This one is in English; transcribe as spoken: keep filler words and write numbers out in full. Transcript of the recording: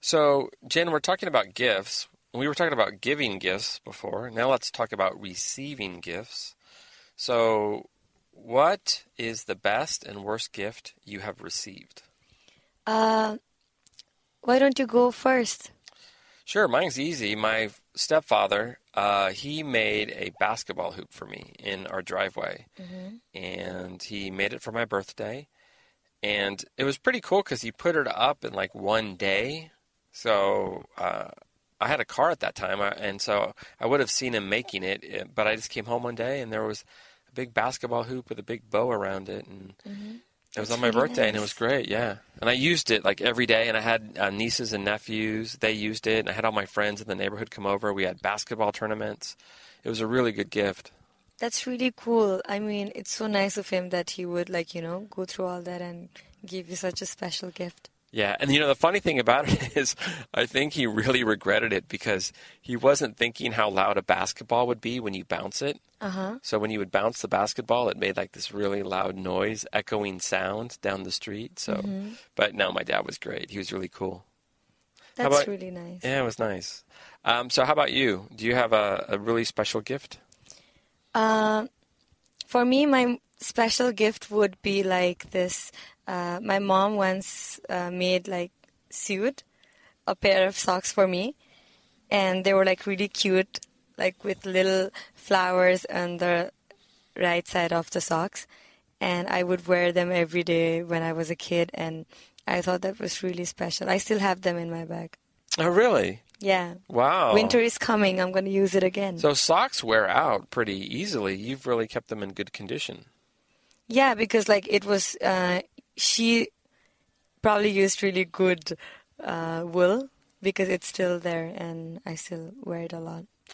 So, Jen, we're talking about gifts. We were talking about giving gifts before. Now let's talk about receiving gifts. So, what is the best and worst gift you have received? Uh, why don't you go first? Sure, mine's easy. My stepfather, uh, he made a basketball hoop for me in our driveway. Mm-hmm. And he made it for my birthday. And it was pretty cool because he put it up in like one day. So uh, I had a car at that time, and so I would have seen him making it, but I just came home one day, and there was a big basketball hoop with a big bow around it, and Mm-hmm. it was That's on my really birthday, nice. and it was great, yeah. And I used it like every day, and I had uh, nieces and nephews. They used it, and I had all my friends in the neighborhood come over. We had basketball tournaments. It was a really good gift. That's really cool. I mean, it's so nice of him that he would, like, you know, go through all that and give you such a special gift. Yeah, and you know, the funny thing about it is I think he really regretted it because he wasn't thinking how loud a basketball would be when you bounce it. Uh-huh. So when you would bounce the basketball, it made like this really loud noise, echoing sound down the street. So, Mm-hmm. but no, my dad was great. He was really cool. How That's about- really nice. Yeah, it was nice. Um, so how about you? Do you have a, a really special gift? Uh, for me, my special gift would be like this. Uh, my mom once uh, made like sewed a pair of socks for me, and they were like really cute, like with little flowers on the right side of the socks. And I would wear them every day when I was a kid, and I thought that was really special. I still have them in my bag. Oh, really? Yeah. Wow. Winter is coming. I'm going to use it again. So socks wear out pretty easily. You've really kept them in good condition. Yeah, because like it was, uh, she probably used really good uh, wool because it's still there and I still wear it a lot.